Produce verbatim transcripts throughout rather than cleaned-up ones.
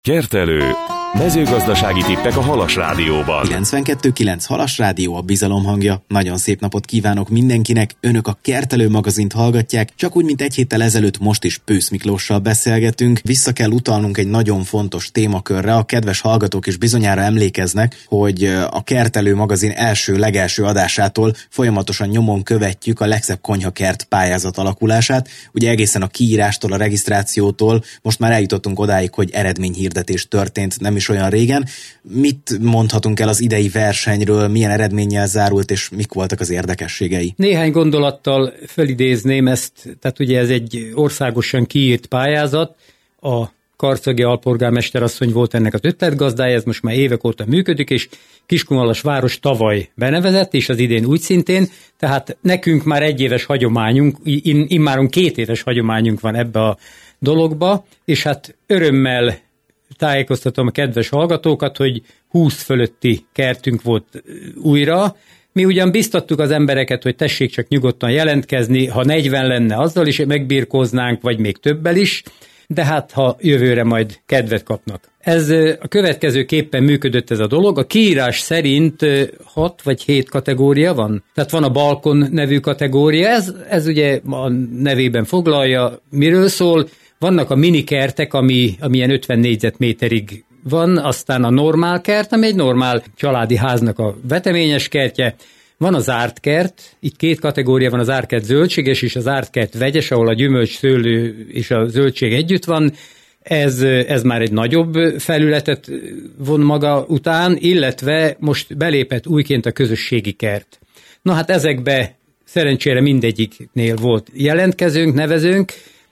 Kertelő. Mezőgazdasági tippek a Halas Rádióban. kilencvenkettő kilenc Halas Rádió, a bizalom hangja. Nagyon szép napot kívánok mindenkinek. Önök a Kertelő magazint hallgatják, csak úgy, mint egy héttel ezelőtt, most is Pősz Miklóssal beszélgetünk. Vissza kell utalnunk egy nagyon fontos témakörre. A kedves hallgatók is bizonyára emlékeznek, hogy a Kertelő magazin első legelső adásától folyamatosan nyomon követjük a legszebb konyhakert pályázat alakulását. Ugye egészen a kiírástól, a regisztrációtól most már eljutottunk odáig, hogy eredményhirdetés történt nem is olyan régen. Mit mondhatunk el az idei versenyről, milyen eredménnyel zárult, és mik voltak az érdekességei? Néhány gondolattal felidézném ezt, tehát ugye ez egy országosan kiírt pályázat, a karcagi alpolgármester asszony volt ennek az ötletgazdája, ez most már évek óta működik, és Kiskunhalas város tavaly benevezett, és az idén úgy szintén, tehát nekünk már egy éves hagyományunk, immáron két éves hagyományunk van ebbe a dologba, és hát örömmel tájékoztatom a kedves hallgatókat, hogy húsz fölötti kertünk volt újra. Mi ugyan biztattuk az embereket, hogy tessék csak nyugodtan jelentkezni, ha negyven lenne, azzal is megbirkóznánk, vagy még többel is, de hát ha jövőre majd kedvet kapnak. Ez a következőképpen működött ez a dolog. A kiírás szerint hat vagy hét kategória van. Tehát van a balkon nevű kategória, ez, ez ugye a nevében foglalja, miről szól. Vannak a minikertek, ami, ami ilyen ötven négyzetméterig van, aztán a normál kert, ami egy normál családi háznak a veteményes kertje. Van az zárt kert, itt két kategória van, az árkert zöldséges és az árkert vegyes, ahol a gyümölcs, szőlő és a zöldség együtt van. Ez, ez már egy nagyobb felületet von maga után, illetve most belépett újként a közösségi kert. Na hát ezekbe szerencsére mindegyiknél volt jelentkezőnk, nevezőnk,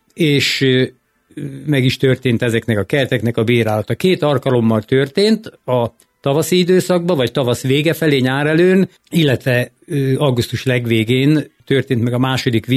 és meg is történt ezeknek a kerteknek a bérálata. Két alkalommal történt, a tavaszi időszakban, vagy tavasz vége felé, nyár előn, illetve augusztus legvégén történt meg a második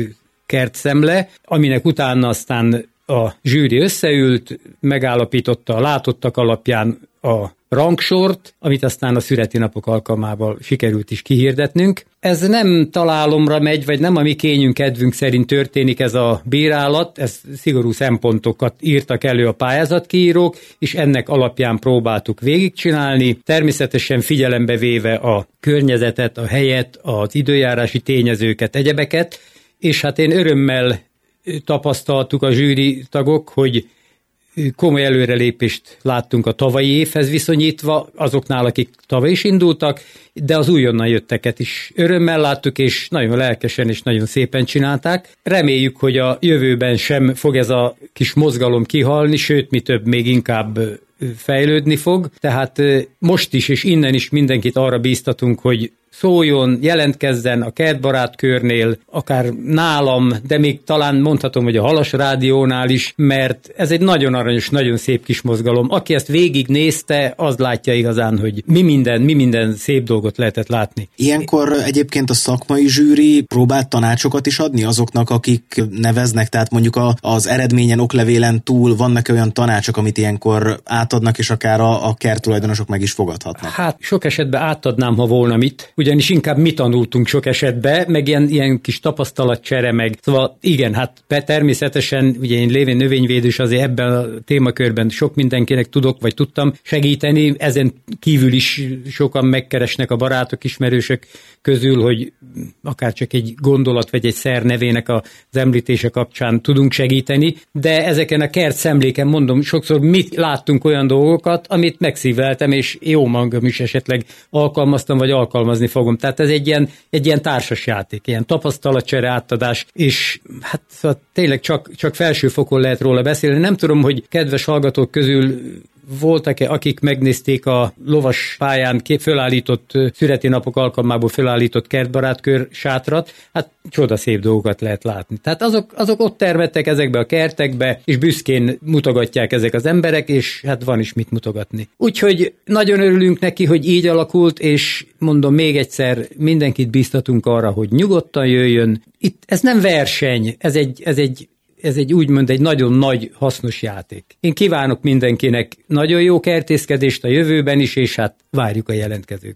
kertszemle, aminek utána aztán a zsűri összeült, megállapította a látottak alapján a rangsort, amit aztán a születi napok alkalmával sikerült is kihirdetnünk. Ez nem találomra megy, vagy nem a mi kényünk, kedvünk szerint történik ez a bírálat, ez szigorú szempontokat írtak elő a pályázatkiírók, és ennek alapján próbáltuk végigcsinálni, természetesen figyelembe véve a környezetet, a helyet, az időjárási tényezőket, egyebeket, és hát én örömmel tapasztaltuk a zsűri tagok, hogy komoly előrelépést láttunk a tavalyi évhez viszonyítva, azoknál, akik tavaly is indultak, de az újonnan jötteket is örömmel láttuk, és nagyon lelkesen és nagyon szépen csinálták. Reméljük, hogy a jövőben sem fog ez a kis mozgalom kihalni, sőt, mi több, még inkább fejlődni fog. Tehát most is és innen is mindenkit arra bíztatunk, hogy szóljon, jelentkezzen a kertbarát körnél, akár nálam, de még talán mondhatom, hogy a Halas Rádiónál is, mert ez egy nagyon aranyos, nagyon szép kis mozgalom. Aki ezt végignézte, az látja igazán, hogy mi minden, mi minden szép dolgot lehetett látni. Ilyenkor egyébként a szakmai zsűri próbált tanácsokat is adni azoknak, akik neveznek, tehát mondjuk a, az eredményen, oklevélen túl vannak olyan tanácsok, amit ilyenkor átadnak, és akár a, a kerttulajdonosok meg is fogadhatnak. Hát sok esetben átadnám, ha volna mit, ugyanis inkább mi tanultunk sok esetben, meg ilyen, ilyen kis tapasztalatcsere, meg szóval igen, hát természetesen, ugye én lévén növényvédős, azért ebben a témakörben sok mindenkinek tudok, vagy tudtam segíteni, ezen kívül is sokan megkeresnek a barátok, ismerősök közül, hogy akár csak egy gondolat, vagy egy szer nevének az említése kapcsán tudunk segíteni, de ezeken a kert szemléken mondom, sokszor mit láttunk olyan dolgokat, amit megszíveltem, és jó magam is esetleg alkalmaztam, vagy alkalmazni fogom. Tehát ez egy ilyen, egy ilyen társasjáték, ilyen tapasztalatcsere, átadás, és hát szóval tényleg csak, csak felső fokon lehet róla beszélni. Nem tudom, hogy kedves hallgatók közül voltak-e, akik megnézték a lovas pályán fölállított, születi napok alkalmából fölállított kertbarátkör sátrat, hát csodaszép dolgokat lehet látni. Tehát azok, azok ott termettek ezekbe a kertekbe, és büszkén mutogatják ezek az emberek, és hát van is mit mutogatni. Úgyhogy nagyon örülünk neki, hogy így alakult, és mondom még egyszer, mindenkit bíztatunk arra, hogy nyugodtan jöjjön. Itt ez nem verseny, ez egy, ez egy ez egy úgymond egy nagyon nagy, hasznos játék. Én kívánok mindenkinek nagyon jó kertészkedést a jövőben is, és hát várjuk a jelentkezőket.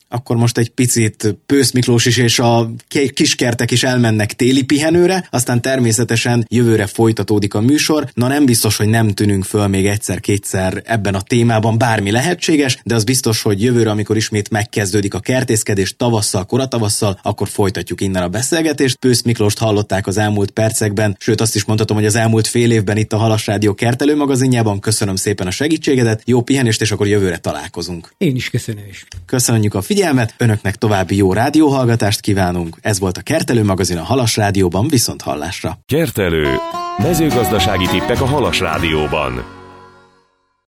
akkor most egy picit Pősz Miklós is és a kiskertek is elmennek téli pihenőre, aztán természetesen jövőre folytatódik a műsor. Na nem biztos, hogy nem tűnünk föl még egyszer-kétszer ebben a témában, bármi lehetséges, de az biztos, hogy jövőre, amikor ismét megkezdődik a kertészkedés tavasszal, koratavasszal, akkor folytatjuk innen a beszélgetést. Pősz Miklóst hallották az elmúlt percekben, sőt azt is mondhatom, hogy az elmúlt fél évben itt a Halas Rádió kertelő magazinjában. Köszönöm szépen a segítségedet, jó pihenést, és akkor jövőre találkozunk. Én is köszönöm is. Köszönjük a figyelmet, önöknek további jó rádióhallgatást kívánunk. Ez volt a Kertelő magazin a Halas Rádióban, viszont hallásra. Kertelő. Mezőgazdasági tippek a Halas Rádióban.